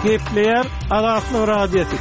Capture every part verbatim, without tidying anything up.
Gepleyer Azatlyk Radiosu.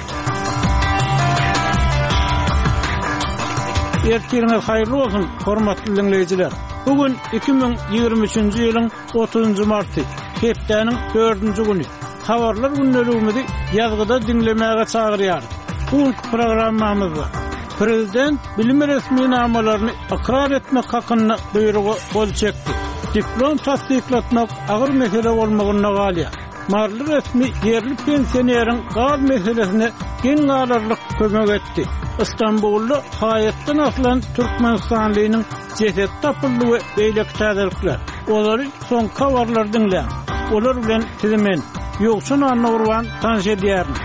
Ertirňiz haýyrly bolsun, hormatly dinleýijiler. Bugün iki bin ýygrimi üçinji ýylyň otuzunjy marty, hepdeniň dördünji güni. Habarlar günneligimizi ýazgyda dinlemäge çagyrýar. Bu programmamyzda Prezident bilim resmi namalaryny ikrar etmek hakyna buýrugy bolçakdy. Diplom tasdiklatmak agyr mesele bolmagyna galýa. Marly resmi yerli pensioneriň gal meselesine gen galarlyk kömek etdi. İstanbul'da hayattan aslan Türkmenistanlynyň ceset tapyldygy beýlek täzelikler. Olary son kawarlar dinleýän. Olar bilen sizimen ýoksun anawrwan tanış edýärin.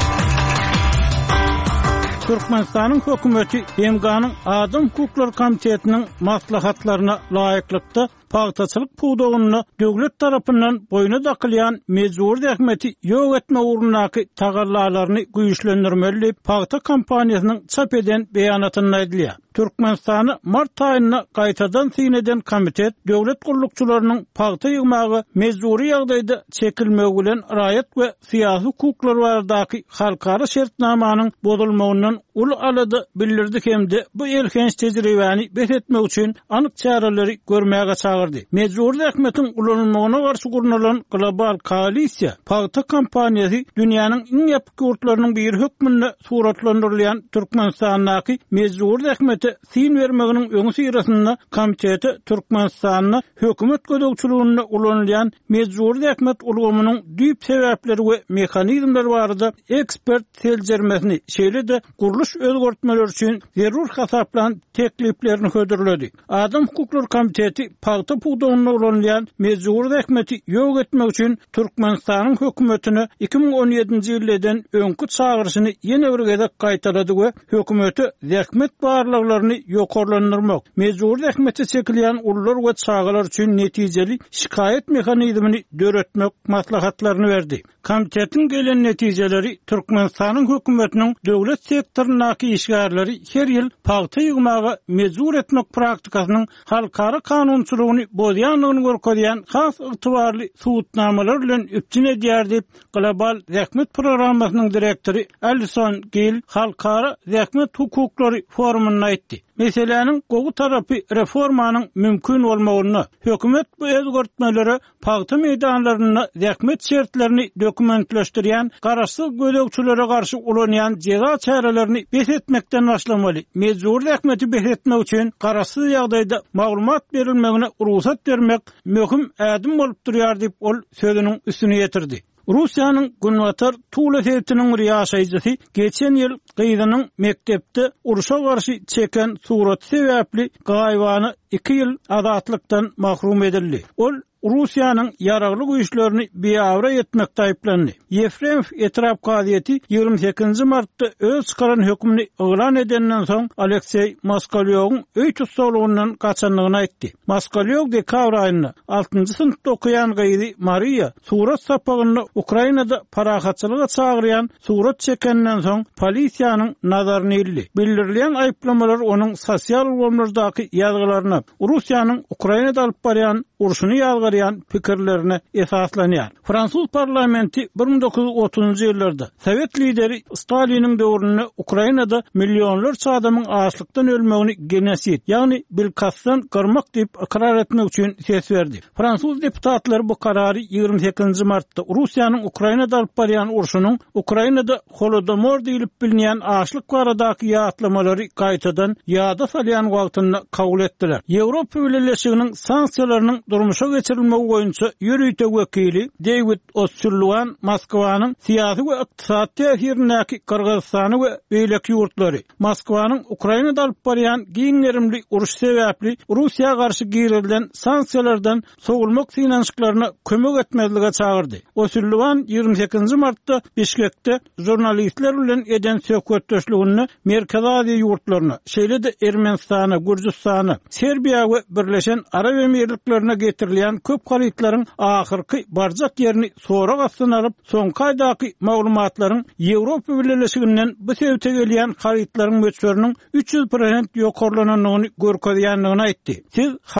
Türkmenistanyň hökümeti B M G'nyň Adam Hukuklar Komitetiniň maslahatlaryna laýyklykda paýtaçylyk puwdagyny döwlet tarapyndan boýuna dakylýan mejbur häkmeti ýok etme ugrundaky tagallalaryny güýçlendirmeli paýta kampaniýasynyň çap eden beýanatyny aýdylýar. Türkmenistany mart aýyna gaýtadan syneden komitet döwlet gurulukçylarynyň paýta ýygmagy mejburi ýagdaýda çekilmegi bilen raýat we syýasy hukuklar baradaky halkara şertnamanyň bozulmagyndan ul alady bildirdi hemde bu elkenç tejribäni beretmek üçin anyk çarelerini görmäge çagyrdy. Mejbur häkmetiň ulanmagyna garşy gurulan global koalisiýa paýta kampaniýasy dünýäniň iň ýapyk ýurtlarynyň bir hökmünde suratlandyrylýan Türkmenistanyň mejbur häkmeti syn bermeginiň öňü syrasynda komiteti Türkmenistanyň hökümet gödökçülüğünde ulanylýan mejbur häkmet ulgamynyň düýp sebäpleri we mehanizmleri barada ekspert seljermesini şeýle-de guruluş özgörtmeler üçin zerur hasaplan tekliplerini hödürledi. Adam Hukuklar Komiteti paýta puwdagyna ulanylýan mejbur häkmeti ýok etmek üçin Türkmenistanyň hökümetine iki bin on ýedinji ýyldan öňkü çağırşyny ýene bir gezek gaýtarady we hökümeti häkmet barlyklaryny ýokarlandyrmak, mejbur häkmeti çekilýän ullar we çağalar üçin netijeli şikayet mehanizmini döretmek maslahatlaryny berdi. Komitetiň gelen netijeleri Türkmenistanyň hökümetiniň döwlet sektorunaky işgärleri her ýyl paýta ýygmagy mejbur etmek praktikasynyň halkara kanunçylygyny bozýanlygyny görkezýän has ygtybarly suwutnamalar bilen üpçün edýär diýip global häkmet programmasynyň direktori Alison Gill halkara häkmet hukuklary forumuna aýtdy. Meseleniň gowy tarapy reformanyň mümkin bolmagyny, hökümet bu özgörtmeleri paýta meýdanlaryna häkmet şertlerini dokumentleşdirýän garaşsyz gödökçülere garşy ulanýan jeza çarelerini besetmekden başlamaly. Mejbur häkmeti besetmek üçin garaşsyz ýagdaýda maglumat berilmegine ruhsat bermek möhüm ädim bolup durýar diýip ol sözüniň üstüne ýetirdi. Russiýanyň Günwatar Tuletewtiniň riýaşaýjysy geçen ýyl gyzynyň mektepde uruşa garşy çeken suraty sebäpli gaýwany iki ýyl azatlykdan mahrum edildi. Ol Russiýanyň ýaragly güýçlerini beýawra etmekde aýplandy. Yefremov etiraf gaziýeti ýygrimi sekizinji martda öz çykaran hökmüni oglan edenden soň Aleksey Moskowlyň öý tutsaglygyndan gaçanlygyny aýtdy. Moskowlyň dekabr aýynda altynjy synpda okuyan gyzy Maria surat sapagyny Ukrainada parahatçylyga çagyrýan surat çekenden soň polisiýanyň nazaryna ildi. Bildirilýän aýplamalar onuň sosial weblerdaky ýazgylaryna Russiýanyň Ukrainada alyp barýan urşuny ýazgy pikirlerine esaslanýar. Fransuz parlamenti bir bin dokuz yüz otuzunjy ýyllarda Sowet lideri Staliniň döwründe Ukrainada milyonlarça adamyň açlykdan ölmegini genosit, ýagny bilkasdan garmak diýip ikrar etmek üçin ses berdi. Fransuz deputatlary bu karary ýygrimi sekizinji martda Russiýanyň Ukrainada alyp barýan urşunyň Ukrainada Holodomor diýilip bilinýän açlyk baradaky ýatlamary gaýtadan ýada salýan wagtynda kabul etdiler. Ýewropa Birleşiginiň sanksiýalarynyň durmuşa geçirilmegi boýunça ýürüýte wekili David Osulluan Moskwanyň syýasy we ykdysady täsirindäki Kyrgyzstany we beýleki ýurtlary Moskwanyň Ukrainada alyp barýan giňerimli uruş sebäpli Russiýa garşy giýrilen sanksiýalardan sogulmak synanyşyklaryna kömek etmezlige çagyrdy. Osulluan ýygrimi sekizinji martda Bişkekde jurnalistler bilen eden söhbetdeşligini Merkez Aziýa ýurtlaryna, şeýle-de Ermenistana, Gürjistana, Serbiýa we Birleşen Arab Emirliklerine getirilýän köp garytlaryň ahyrky barjak ýerini sorak astyna alyp, soňkaýdaky maglumatlaryň Ýewropa Birleşiginden bu sebäpde gelýän garytlaryň möçleriniň üç ýüz prosent ýokarlanynyny görkezýändigini aýtdy. Siz